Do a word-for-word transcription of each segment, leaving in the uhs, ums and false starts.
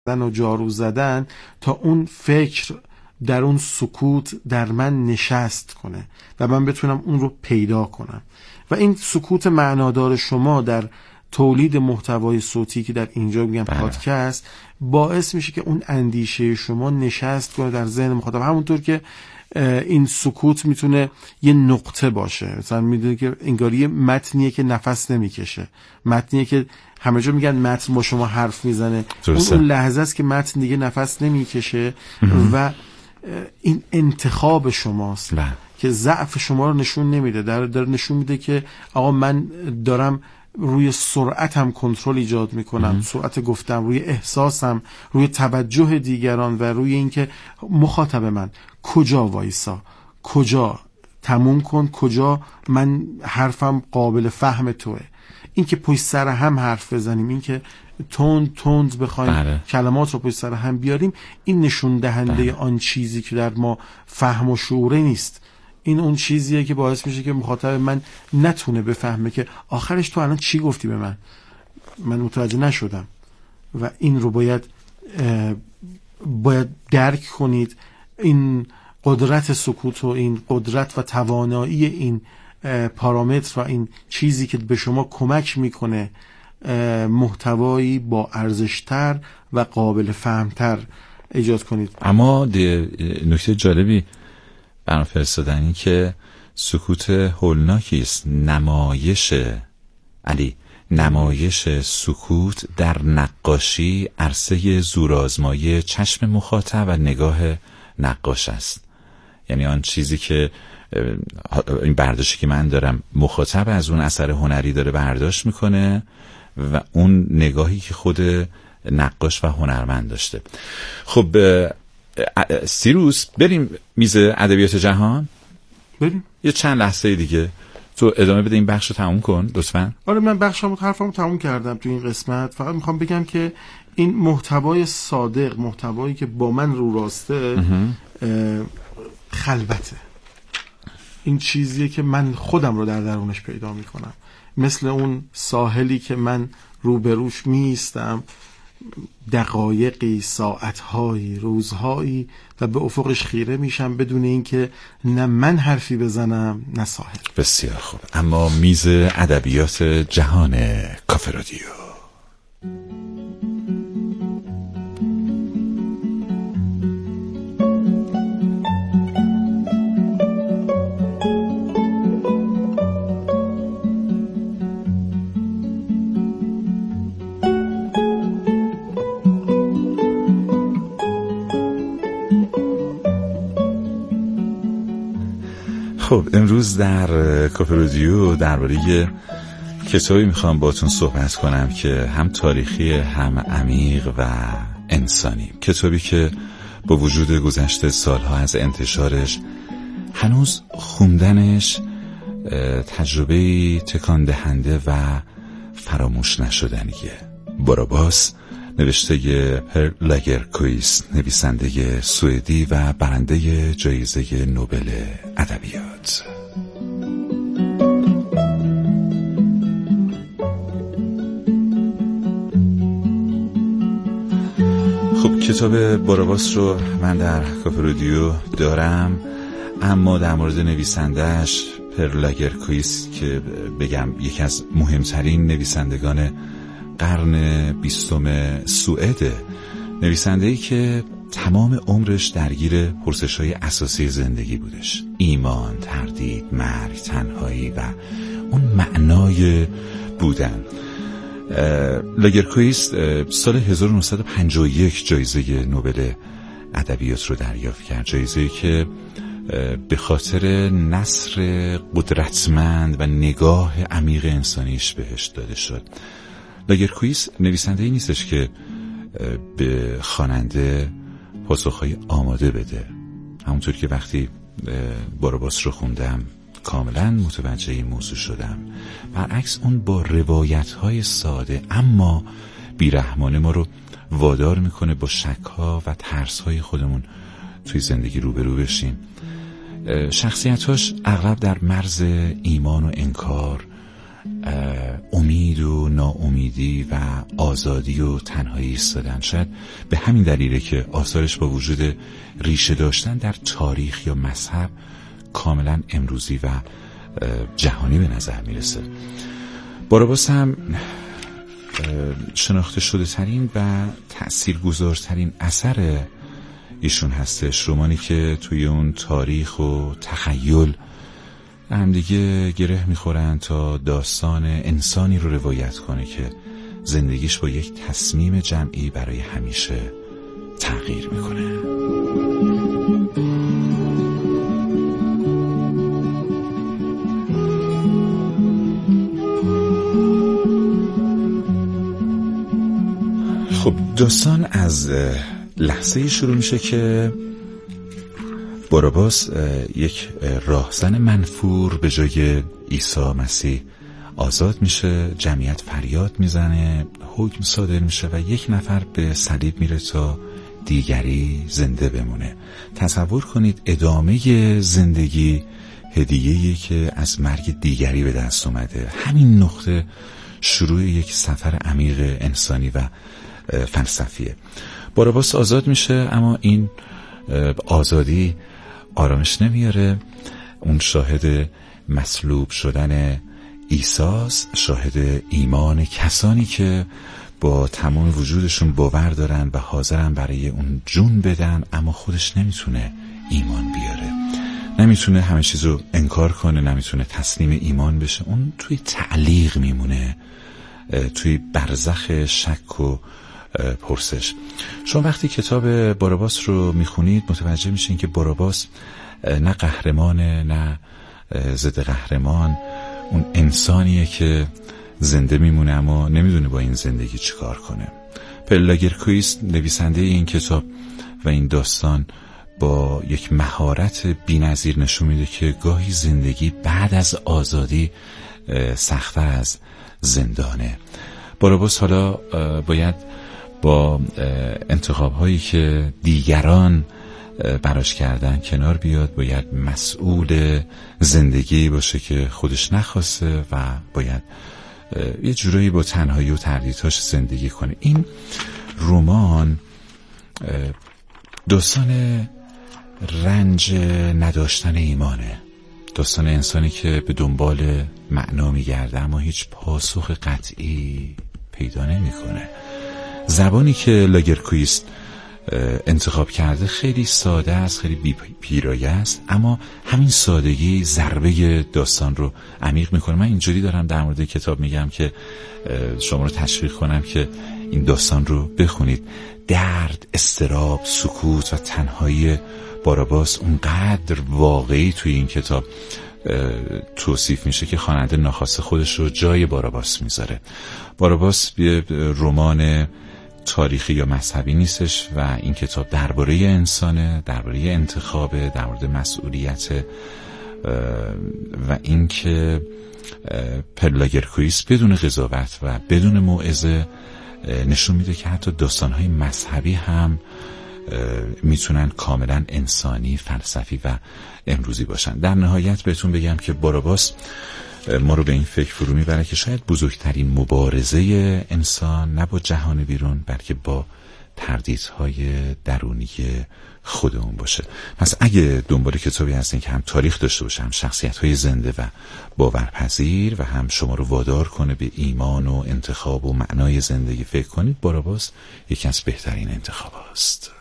و جارو زدن تا اون فکر در اون سکوت در من نشست کنه و من بتونم اون رو پیدا کنم. و این سکوت معنادار شما در تولید محتوای صوتی که در اینجا میگم پادکست باعث میشه که اون اندیشه شما نشست کنه در ذهن مخاطب، همونطور که این سکوت میتونه یه نقطه باشه. مثلا میدونی که انگاری متنیه که نفس نمیکشه، متنیه که همه جا میگن متن با شما حرف میزنه، اون, اون لحظه است که متن دیگه نفس نمیکشه و این انتخاب شماست ده. که ضعف شما رو نشون نمیده، در در نشون میده که آقا من دارم روی سرعتم کنترل ایجاد میکنم، سرعت گفتم، روی احساسم، روی توجه دیگران و روی اینکه مخاطب من کجا وایسا، کجا تموم کن، کجا من حرفم قابل فهم توه. این که پشت سر هم حرف بزنیم، این که تند تند بخوایم بله. کلمات رو پشت سر هم بیاریم، این نشون دهنده بله. آن چیزی که در ما فهم و شعوره نیست. این اون چیزیه که باعث میشه که مخاطب من نتونه بفهمه که آخرش تو الان چی گفتی به من، من متوجه نشدم. و این رو باید باید درک کنید. این قدرت سکوت و این قدرت و توانایی این پارامتر و این چیزی که به شما کمک میکنه محتوایی با ارزشتر و قابل فهمتر ایجاد کنید. اما نکته جالبی برام فرستادن که سکوت هولناکی است. نمایش علی نمایش سکوت در نقاشی عرصه زورآزمایی چشم مخاطب و نگاه نقاش است. یعنی آن چیزی که این برداشتی که من دارم، مخاطب از اون اثر هنری داره برداشت میکنه و اون نگاهی که خود نقاش و هنرمند داشته. خب سیروس، بریم میز ادبیات جهان. بریم یه چند لحظه دیگه تو ادامه بده، این بخش رو تموم کن لطفاً. آره من بخشمو حرفمو تموم کردم تو این قسمت. فقط میخوام بگم که این محتوای صادق، محتوایی که با من رو راسته، خلوته. این چیزیه که من خودم رو در درونش پیدا میکنم، مثل اون ساحلی که من روبروش میستم دقایقی، ساعتهایی، روزهایی و به افقش خیره میشم بدون اینکه نه من حرفی بزنم نه ساحل. بسیار خوب. اما میز ادبیات جهان کافه رادیو. خب امروز در کافه رادیو درباره کتابی میخوام باتون صحبت کنم که هم تاریخی هم عمیق و انسانی. کتابی که با وجود گذشته سالها از انتشارش هنوز خوندنش تجربه تکان دهنده و فراموش نشدنیه. باراباس، نوشته پر لاگرکویس، نویسنده سوئدی و برنده جایزه نوبل ادبیات. خب کتاب باراباس رو من در کافه رادیو دارم، اما در مورد نویسندهش پر لاگرکویس که بگم یکی از مهمترین نویسندگان قرن بیستم سوئد، نویسنده‌ای که تمام عمرش درگیر پرسش‌های اساسی زندگی بودش: ایمان، تردید، مرگ، تنهایی و اون معنای بودن. لاگرکویس سال هزار و نهصد و پنجاه و یک جایزه نوبل ادبیات رو دریافت کرد، جایزه‌ای که به خاطر نثر قدرتمند و نگاه عمیق انسانیش بهش داده شد. لاگرکویس نویسنده‌ای نیستش که به خواننده پاسخهای آماده بده. همونطور که وقتی باراباس رو خوندم کاملا متوجه این موضوع شدم. برعکس اون با روایت‌های ساده اما بیرحمانه ما رو وادار میکنه با شک‌ها و ترس‌های خودمون توی زندگی روبرو بشیم. شخصیت‌هاش اغلب در مرز ایمان و انکار امید و ناامیدی و آزادی و تنهایی ایستادن. شاید به همین دلیله که آثارش با وجود ریشه داشتن در تاریخ یا مذهب کاملا امروزی و جهانی به نظر میرسه. باراباس هم شناخته شده ترین و تأثیرگذارترین اثر ایشون هستش، رمانی که توی اون تاریخ و تخیل هم دیگه گره میخورن تا داستان انسانی رو روایت کنه که زندگیش با یک تصمیم جمعی برای همیشه تغییر میکنه. خب داستان از لحظه شروع میشه که باراباس یک راهزن منفور به جای عیسی مسیح آزاد میشه، جمعیت فریاد میزنه، حکم صادر میشه و یک نفر به صلیب میره تا دیگری زنده بمونه. تصور کنید ادامه زندگی هدیه‌ای که از مرگ دیگری به دست اومده. همین نقطه شروع یک سفر عمیق انسانی و فلسفیه. باراباس آزاد میشه، اما این آزادی آرامش نمیاره. اون شاهد مصلوب شدن عیساست، شاهد ایمان کسانی که با تمام وجودشون باور دارن و حاضرن برای اون جون بدن، اما خودش نمیتونه ایمان بیاره، نمیتونه همه چیزو انکار کنه، نمیتونه تسلیم ایمان بشه. اون توی تعلیق میمونه، توی برزخ شک و پرسش. شما وقتی کتاب باراباس رو میخونید متوجه میشین که باراباس نه قهرمانه نه ضد قهرمان، اون انسانیه که زنده میمونه اما نمیدونه با این زندگی چیکار کنه. پلاگرکویس نویسنده این کتاب و این داستان با یک مهارت بی‌نظیر نشون میده که گاهی زندگی بعد از آزادی سخت‌تر از زندانه. باراباس حالا باید با انتخاب هایی که دیگران براش کردن کنار بیاد، باید مسئول زندگی باشه که خودش نخواسته و باید یه جورایی با تنهایی و تردیدهاش زندگی کنه. این رمان داستان رنج نداشتن ایمانه، داستان انسانی که به دنبال معنا میگرده اما هیچ پاسخ قطعی پیدا نمیکنه. زبانی که لاگرکویست انتخاب کرده خیلی ساده است، خیلی بی پیرایه است، اما همین سادگی ضربه داستان رو عمیق میکنه. من اینجوری دارم در مورد کتاب میگم که شما رو تشویق کنم که این داستان رو بخونید. درد، اضطراب، سکوت و تنهایی باراباس اونقدر واقعی توی این کتاب توصیف میشه که خواننده ناخواسته خودش رو جای باراباس میذاره. باراباس یه رمان تاریخی یا مذهبی نیستش و این کتاب درباره انسانه، درباره انتخابه، در مورد مسئولیت و اینکه پلاگرکویس بدون قضاوت و بدون موعظه نشون میده که حتی داستان‌های مذهبی هم میتونن کاملا انسانی، فلسفی و امروزی باشن. در نهایت بهتون بگم که باراباس ما رو به این فکر فرو میبره که شاید بزرگترین مبارزه انسان نه با جهان بیرون بلکه با تردیدهای درونی خودمون باشه. پس اگه دنبال کتابی هستین که هم تاریخ داشته باشه، هم شخصیت‌های زنده و باورپذیر و هم شما رو وادار کنه به ایمان و انتخاب و معنای زندگی فکر کنید، باراباس یکی از بهترین انتخاب است.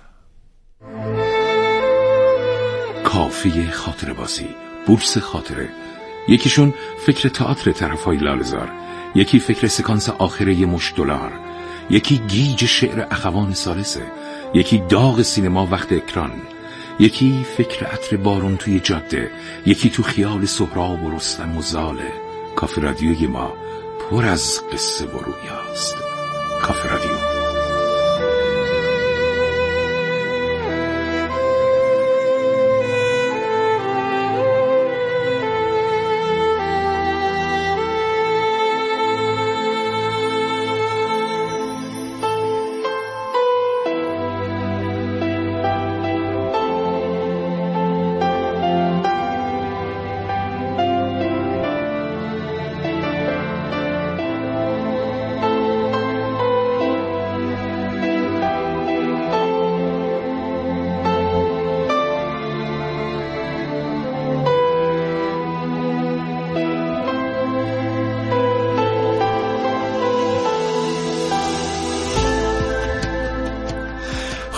کافی خاطره بازی، بورس خاطره. یکیشون فکر تئاتر طرفای لاله‌زار، یکی فکر سکانس آخره مش دلار، یکی گیج شعر اخوان ثالثه، یکی داغ سینما وقت اکران، یکی فکر عطر بارون توی جاده، یکی تو خیال سهراب و رستم و زاله. کافی رادیوی ما پر از قصه و رویاست. کافی رادیو.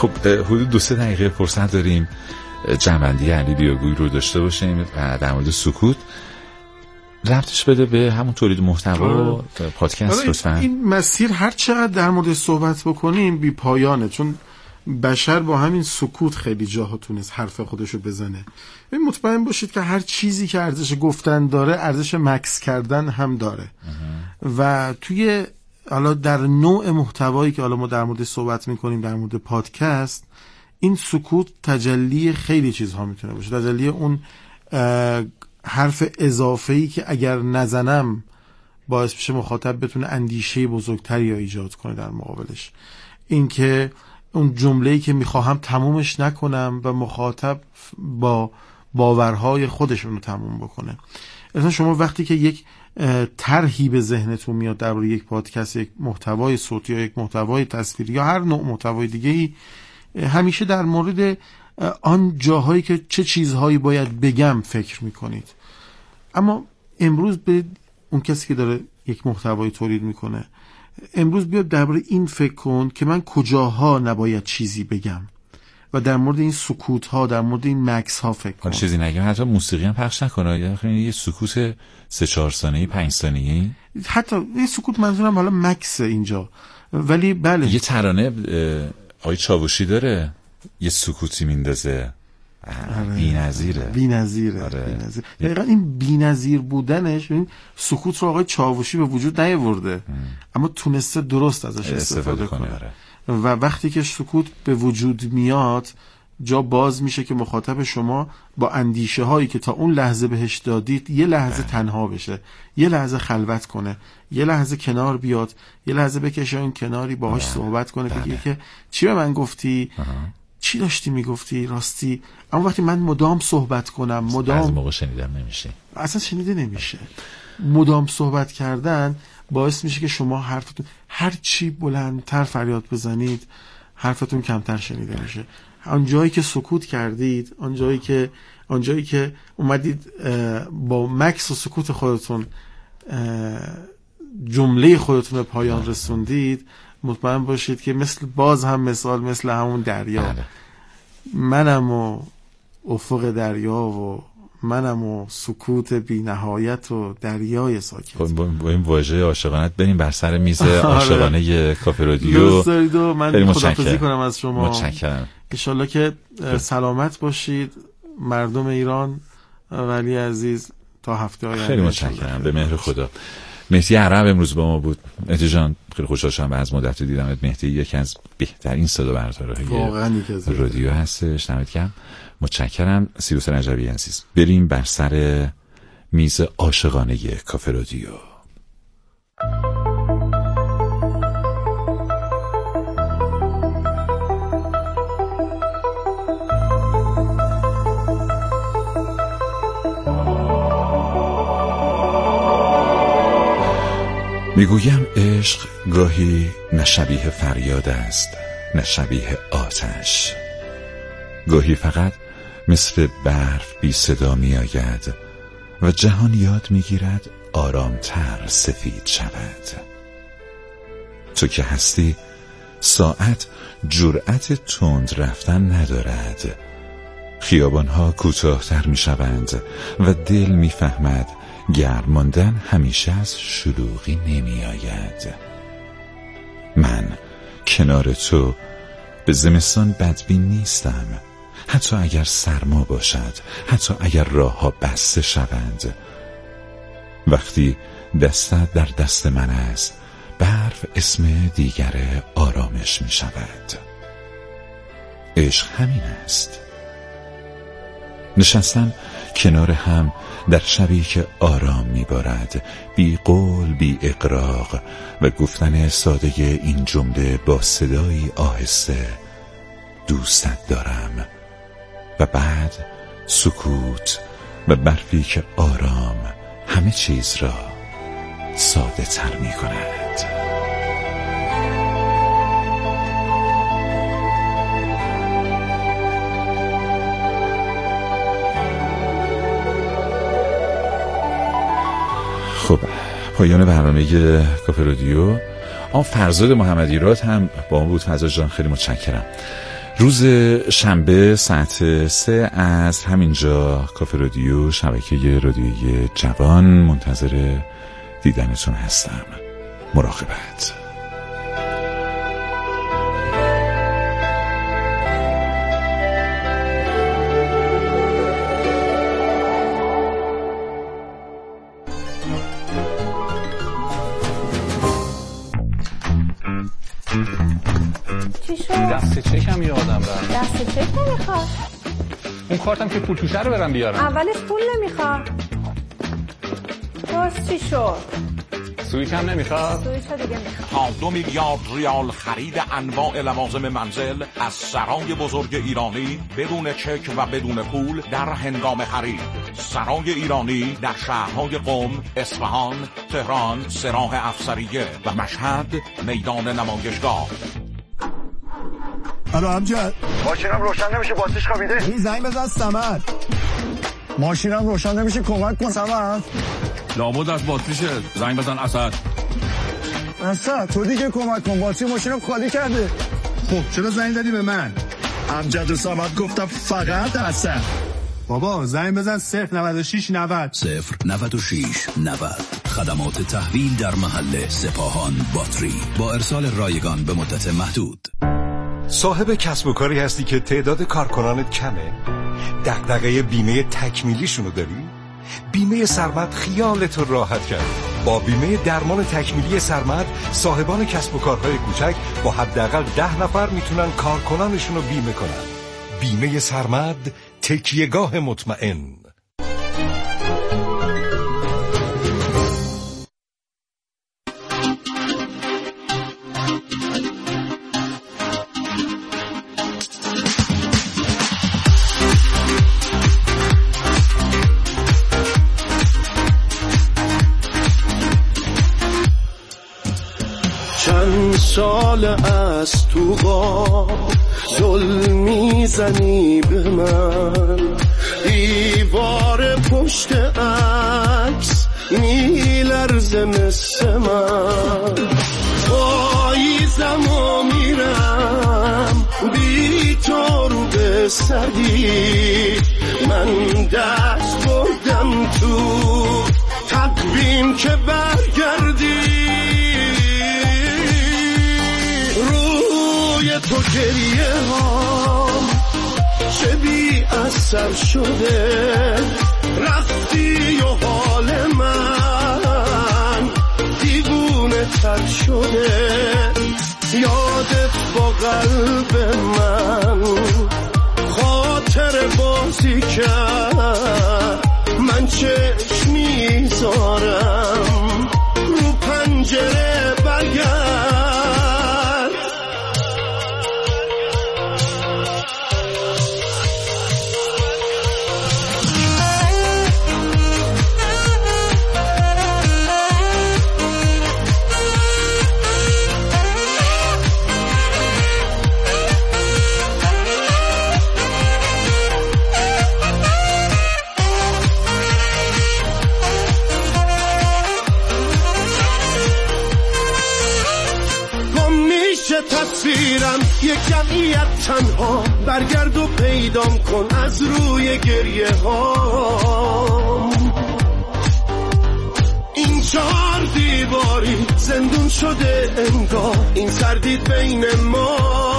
خب حدود دو سه دقیقه فرصت داریم جنبندی علی لیاگویی رو داشته باشیم در مورد سکوت. ربطش بده به همون تولید محتوا و پادکست لطفاً. این مسیر هر چقدر در مورد صحبت بکنیم بی پایانه، چون بشر با همین سکوت خیلی جاها تونست حرف خودشو بزنه. این مطمئن باشید که هر چیزی که ارزش گفتن داره ارزش مکس کردن هم داره. و توی حالا در نوع محتوایی که حالا ما در مورد صحبت میکنیم، در مورد پادکست، این سکوت تجلی خیلی چیزها میتونه باشه. تجلی اون حرف اضافه‌ای که اگر نزنم باعث بشه مخاطب بتونه اندیشه بزرگتری یا ایجاد کنه در مقابلش. این که اون جمله‌ای که میخواهم تمومش نکنم و مخاطب با باورهای خودشون رو تموم بکنه. اصلا شما وقتی که یک طرحی به ذهنتون میاد درباره یک پادکست، یک محتوای صوتی یا یک محتوای تصویری یا هر نوع محتوای دیگه‌ای، همیشه در مورد آن جاهایی که چه چیزهایی باید بگم فکر میکنید. اما امروز به اون کسی که داره یک محتوای تولید میکنه، امروز بیاد درباره این فکر کن که من کجاها نباید چیزی بگم و در مورد این سکوت ها، در مورد این مکس ها فکر کن. چیزی نگم، حتی موسیقی هم پخش نکنه، یعنی یه سکوت سه چهار ثانیه‌ای، پنج ثانیه‌ای، حتی یه سکوت، منظورم حالا مکس اینجا. ولی بله، یه ترانه آقای چاوشی داره یه سکوتی میندازه، بی‌نظیره بی‌نظیره آره. بی‌نظیر. دقیقاً این بی‌نظیر بودنش، این سکوت رو آقای چاوشی به وجود نیاورده، اما تونسته درست ازش استفاده, استفاده کنه, کنه. و وقتی که سکوت به وجود میاد، جا باز میشه که مخاطب شما با اندیشه هایی که تا اون لحظه بهش دادید یه لحظه تنها بشه، یه لحظه خلوت کنه، یه لحظه کنار بیاد، یه لحظه بکشه این کناری باهاش صحبت کنه، بگه که چی به من گفتی؟ چی داشتی میگفتی؟ راستی. اما وقتی من مدام صحبت کنم، مدام از موقع شنیدم نمیشه، اصلا شنیده نمیشه. مدام صحبت کردن باعث میشه که شما حرفتون هر چی بلندتر فریاد بزنید، حرفتون کمتر شنیده میشه. آن جایی که سکوت کردید، آن جایی که آن جایی که اومدید با مکس و سکوت خودتون جمله خودتون به پایان رسوندید، مطمئن باشید که مثل باز هم مثال مثل همون دریا، منم و افق دریا و منم و سکوت بی نهایت و دریای ساکت. با این واژه عاشقانه بریم بر سر میز عاشقانه کافه رادیو. دوست دارید و من خداحافظی کنم از شما. متشکرم. انشالله که سلامت باشید مردم ایران. ولی عزیز تا هفته آینده. خیلی متشکرم، به مهر خدا. مهدی عرب امروز با ما بود. مهدی جان خیلی خوشحال شدم از مدت دیدمت. مهدی یکی از بهترین صدا بردارهای رادیو هستش. دمت گرم. متشکرم. سیروس رجبی عزیز، بریم بر سر میز عاشقانه کافه رادیو. میگویم عشق گاهی نه شبیه فریاد است، نه شبیه آتش. گاهی فقط مثل برف بی صدا می آید و جهان یاد می گیرد آرامتر سفید شود. تو که هستی ساعت جرأت تند رفتن ندارد. خیابانها کوتاه‌تر می شوند و دل می فهمد گرم ماندن همیشه از شلوغی نمی آید. من کنار تو به زمستان بدبین نیستم، حتی اگر سرما باشد، حتی اگر راه ها بسته شوند. وقتی دستت در دست من است، برف اسم دیگر آرامش می شود. عشق همین است، نشستن کنار هم در شبی که آرام میبارد، بی قول بی اغراق، و گفتن ساده این جمله با صدایی آهسته: دوستت دارم. و بعد سکوت و برفی که آرام همه چیز را ساده تر می کند. خب پایان برنامه کافه رادیو. آن فرزاد محمدی راد هم با ما بود. فرزاد جان خیلی متشکرم. روز شنبه ساعت سه از همینجا کافه رادیو، شبکه رادیویی جوان، منتظر دیدنتون هستم. مراقبت. چی شد؟ دست چکم یادم رفت. دست چک نمیخواد. اون کارتم که پول توشه رو برم بیارم. اولش پول نمیخواد. باز چی شد؟ سویچ هم نمیخواد. سویچ ها دیگه میخواد. تا دو میلیارد ریال خرید انواع لوازم منزل از سرای بزرگ ایرانی بدون چک و بدون پول در هنگام خرید. سرای ایرانی در شهرهای قم، اصفهان، تهران، سراح افسریه و مشهد میدان نمایشگاه. الو امجد، ماشینم روشن نمیشه، باتریش خوابیده. این زنگ بزن صمد. ماشینم روشن نمیشه، کمک کن صمد. لابد از باتریشه، زنگ بزن اسد. اسد تو دیگه کمک کن، باتری ماشینم خالی کرده. خب چرا زنگ زدی به من؟ امجد و صمد گفتم فقط اسد. بابا زنگ بزن صفر نود و شش نود صفر نود و شش نود. خدمات تحویل در محل سپاهان باتری با ارسال رایگان به مدت محدود. صاحب کسب و کاری هستی که تعداد کارکنانت کمه؟ دغدغه بیمه تکمیلیشونو داری؟ بیمه سرمد خیالت رو راحت کرد. با بیمه درمان تکمیلی سرمد صاحبان کسب و کارهای کوچک با حداقل ده نفر میتونن کارکنانشون رو بیمه کنن. بیمه سرمد، تکیهگاه مطمئن. چند سال از تو غاب ظلم میزنی به من، دیوار پشت عکس میلرزه مثل من، پاییزم و میرم بی تو رو به سدی، من دست بردم تو تقویم که برگردی، تو گریه هام چه بی اثر شده، رفتی و حال من دیوونه تر شده، یادت با قلب من خاطر بازی کرد، من چشم میذارم رو پنجره برگرد. تصویرم یک جمعیت تنها، برگرد و پیدام کن از روی گریه ها، این چهار دیواری زندون شده انگار، این سردید بین ما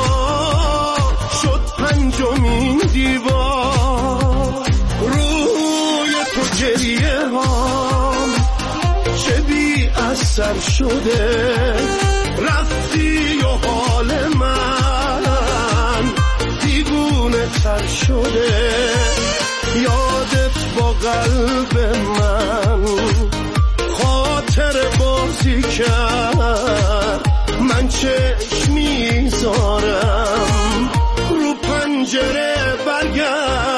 شد پنجمین دیوار، روی تو گریه ها چه بی اثر شده، رفتی و حال من دیوونه تر شده، یادت با قلب من خاطر بازی کرد، من چشم میذارم رو پنجره برگرد.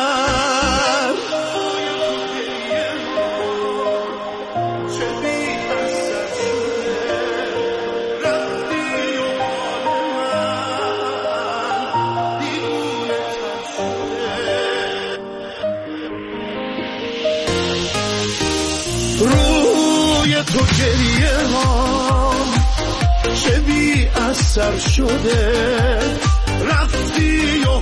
تو گریه ها چه بی اثر شده، رفتی و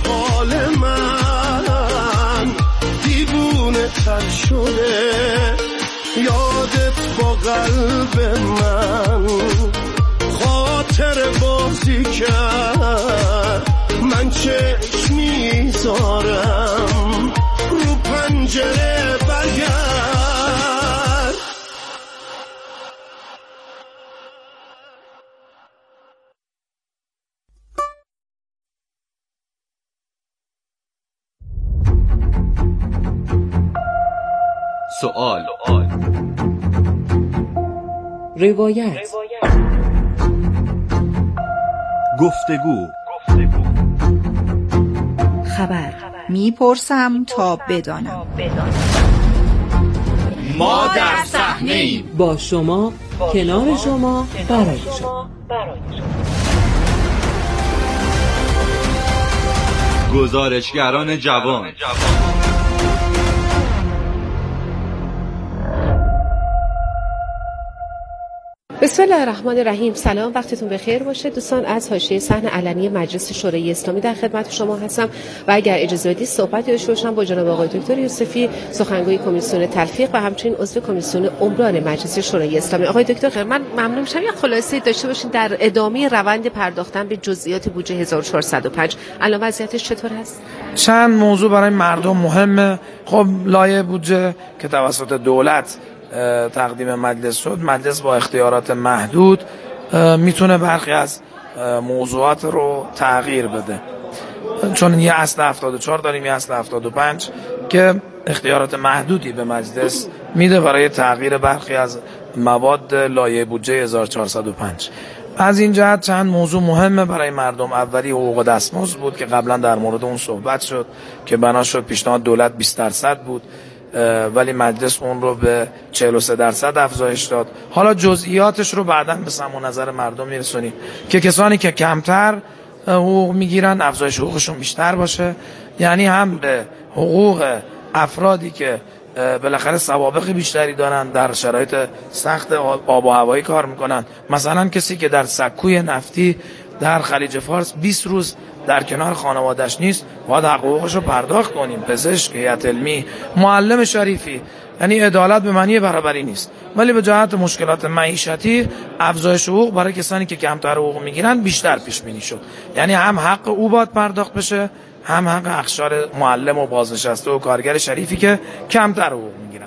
شده یادت با قلب من خاطر بازی کرد من چشم میذارم رو پنجره برگرد سوال روایت گفتگو خبر میپرسم تا بدانم ما در صحنه‌ایم با شما کنار شما برای شما گزارشگران جوان بسم الله الرحمن الرحیم. سلام، وقتتون بخیر باشه دوستان. از حاشیه صحن علنی مجلس شورای اسلامی در خدمت شما هستم و اگر اجازه بدید صحبتی داشته باشم با جناب آقای دکتر یوسفی، سخنگوی کمیسیون تلفیق و همچنین عضو کمیسیون عمران مجلس شورای اسلامی. آقای دکتر من ممنون میشم یک خلاصه داشته باشین در ادامه روند پرداختن به جزئیات بودجه هزار و چهارصد و پنج. الان وضعیتش چطور هست؟ چند موضوع برای مردم مهمه. خب لایحه بودجه که توسط دولت تقدیم مجلس شد، مجلس با اختیارات محدود میتونه برخی از موضوعات رو تغییر بده، چون یه اصل هفتاد و چهار داریم، یه اصل هفتاد و پنج که اختیارات محدودی به مجلس میده برای تغییر برخی از مواد لایحه بودجه هزار و چهارصد و پنج. از این جهت چند موضوع مهمه برای مردم. اولی حقوق دستمزد بود که قبلا در مورد اون صحبت شد که بنا شد پیشنهاد دولت بیست درصد بود ولی مجلس اون رو به چهل و سه درصد افزایش داد. حالا جزئیاتش رو بعداً به سمع و نظر مردم میرسونیم که کسانی که کمتر حقوق میگیرن افزایش حقوقشون بیشتر باشه، یعنی هم به حقوق افرادی که بالاخره سوابق بیشتری دارن، در شرایط سخت آب و هوایی کار میکنن، مثلا کسی که در سکوی نفتی در خلیج فارس بیست روز در کنار خانوادش نیست، باید حقوقش رو پرداخت کنیم. پزشک، هیئت علمی، معلم شریفی. یعنی عدالت به معنی برابری نیست، ولی به جهت مشکلات معیشتی افزایش حقوق برای کسانی که کمتر حقوق میگیرن بیشتر پیش بینی شد. یعنی هم حق او باید پرداخت بشه، هم حق اخشار معلم و بازنشسته و کارگر شریفی که کمتر حقوق میگیرن.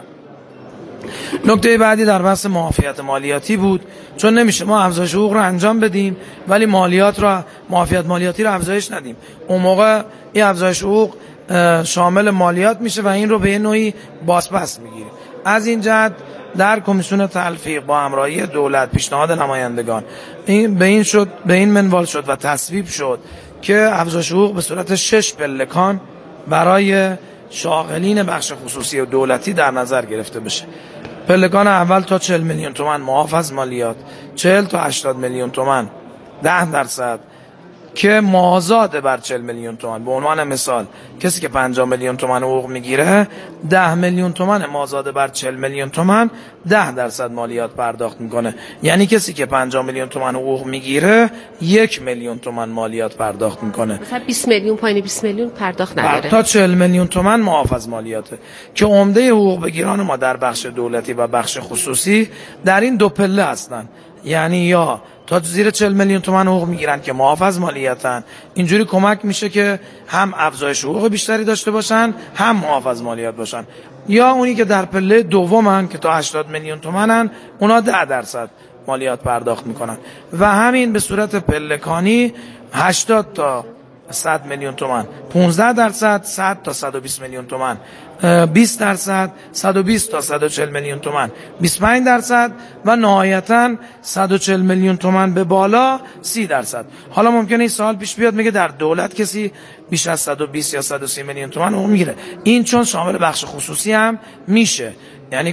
نکته بعدی در بحث معافیت مالیاتی بود، چون نمیشه ما افزایش حقوق رو انجام بدیم ولی مالیات رو معافیت مالیاتی رو افزایش ندیم. اون موقع این افزایش حقوق شامل مالیات میشه و این رو به نوعی بازپس میگیره. از این جهت در کمیسیون تلفیق با همراهی دولت، پیشنهاد نمایندگان این به این شد به این منوال شد و تصویب شد که افزایش حقوق به صورت شش پلکان برای شاغلین بخش خصوصی و دولتی در نظر گرفته بشه. پلکان اول تا چهل میلیون تومان معاف از مالیات، چهل تا هشتاد میلیون تومان ده درصد که مازاد بر چهل میلیون تومان. به عنوان مثال کسی که پنجاه میلیون تومان حقوق میگیره، ده میلیون تومان مازاد بر چهل میلیون تومان ده درصد مالیات پرداخت میکنه. یعنی کسی که پنجاه میلیون تومان حقوق میگیره یک میلیون تومان مالیات پرداخت میکنه. مثلا بیست میلیون پایین بیست میلیون پرداخت نداره. تا چهل میلیون تومان معاف از مالیاته که عمده حقوق بگیران ما در بخش دولتی و بخش خصوصی در این دو پله هستن. یعنی یا تا زیر چهل میلیون تومان حقوق میگیرن که معاف از مالیاتن، اینجوری کمک میشه که هم افزایش حقوق بیشتری داشته باشن هم معاف از مالیات باشن، یا اونی که در پله دومن که تا هشتاد میلیون تومانن، اونا ده درصد مالیات پرداخت میکنن و همین به صورت پلکانی هشتاد تا صد میلیون تومان پانزده درصد، صد تا صد و بیست میلیون تومان بیست درصد، صد و بیست تا صد و چهل میلیون تومان بیست و پنج درصد و نهایتاً صد و چهل میلیون تومان به بالا سی درصد. حالا ممکنه این سوال پیش بیاد میگه در دولت کسی بیش از صد و بیست یا صد و سی میلیون تومان حقوق میگیره، این چون شامل بخش خصوصی هم میشه. یعنی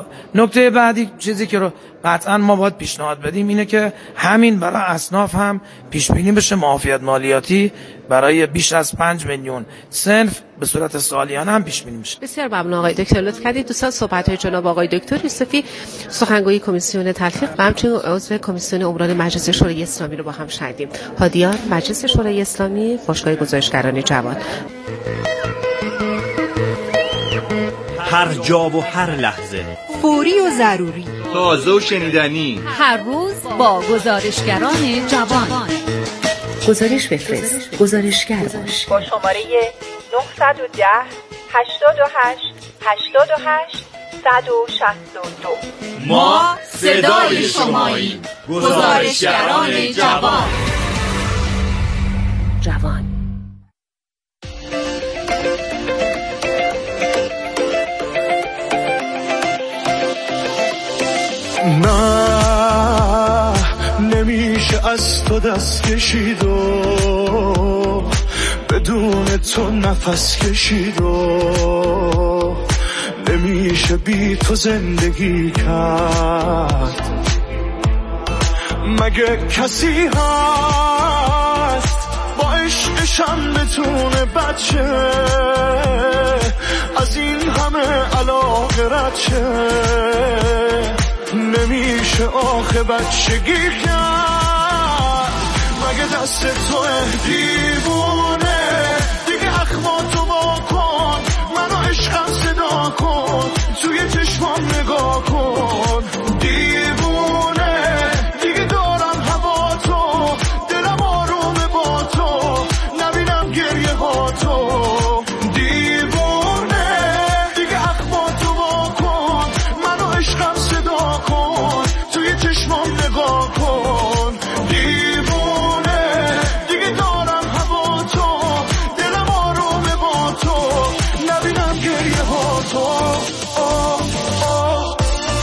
نکته بعدی چیزی که رو قطعا ما باید پیشنهاد بدیم اینه که همین برای اصناف هم پیش بینی بشه معافیت مالیاتی برای بیش از پنج میلیون صنف به صورت سالیانه هم پیش بینی میشه. بسیار ممنون آقای دکتر، لطف کردید. دوستان صحبت‌های جناب آقای دکتر یوسفی، سخنگوی کمیسیون تلفیق و همچنین عضو کمیسیون عمران مجلس شورای اسلامی رو با هم شنیدیم. هادیار، مجلس شورای اسلامی، باشگاه گزارشگران جوان. هر جا و هر لحظه، فوری و ضروری، تازه و شنیدنی، هر روز با گزارشگران جوان. گزارش بفرست، گزارشگر باش. با شماره نه یک صفر هشتاد و هشت هشتاد و هشت صد و شصت و دو. ما صدای شماییم. گزارشگران جوان. جوان. نه نمیشه از تو دست کشید و بدون تو نفس کشید و نمیشه بی تو زندگی کرد. مگه کسی هست با عشقشم بتونه بچه از این همه علاقه رد شه؟ نمیشه آخه بچگی کرد. مگه دست تو دیوونه دیگه اخماتو با کن، منو عشقم صدا کن، توی چشمام نگاه کن. دیوونه دیگه دارم هوا تو، دلم آرومه با تو، نبینم گریه ها تو. دیوونه دیگه اخماتو با کن، منو عشقم صدا کن، توی چشمام نگاه کن. دیوونه دیگه دارم هوا تو، دلم آرومه با تو، نبینم گریه ها تو. آه آه.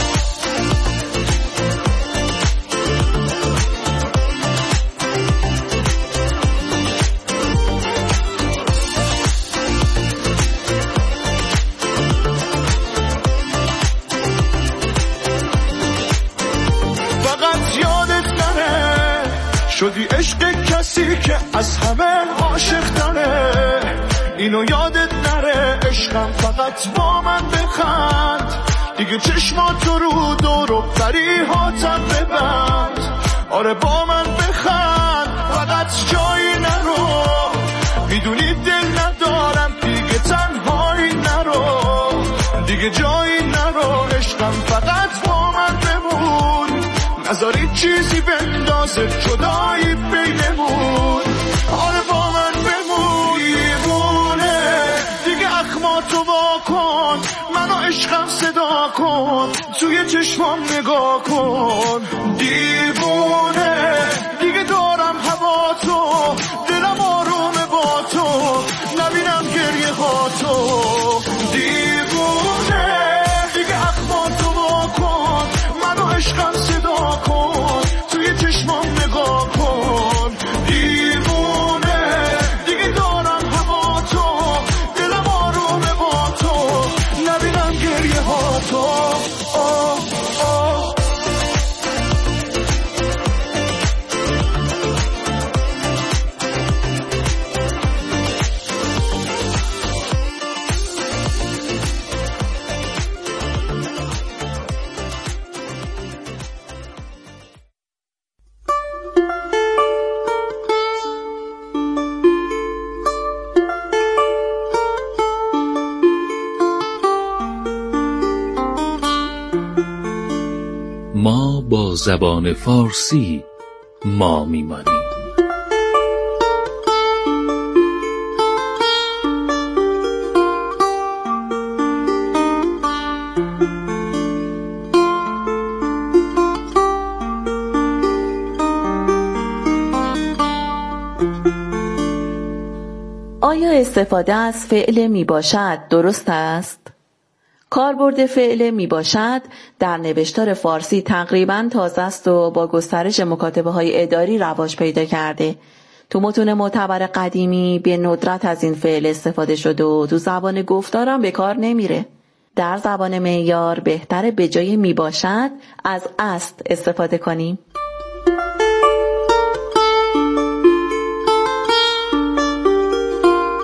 فقط یادت نره شدی عشق کسی که از همه عاشق تره. اینو یادت نره عشقم فقط با من بخند، دیگه چشماتو رو دور و بریهاتم ببند. آره با من بخند فقط جایی نرو، میدونی دل ندارم دیگه تنهایی نرو، دیگه جایی نرو. عشقم فقط با من بمون، نذاری چیزی بندازه جدایی بینمون. آره با من بمون. دیوونه دیگه اخماتو وا کن، منو عشقم صدا کن، توی چشمام نگاه کن. دیوونه دیگه دارم هوا تو، دلم آرومه با تو، نبینم گریه ها تو. دیوونه دیگه اخماتو وا کن، منو عشقم صدا کن، توی چشمام نگاه کن. دیوونه دیگه دارم هوا تو، دلم آرومه با تو، نبینم گریه ها تو. آه آه. ما با زبان فارسی ما میمانیم. آیا استفاده از فعل می باشد درست است؟ کاربرد فعل می باشد در نوشتار فارسی تقریباً تازه است و با گسترش مکاتبه های اداری رواج پیدا کرده. تو متون معتبر قدیمی به ندرت از این فعل استفاده شده و تو زبان گفتارم به کار نمیره. در زبان معیار بهتره به جای می باشد از است استفاده کنیم.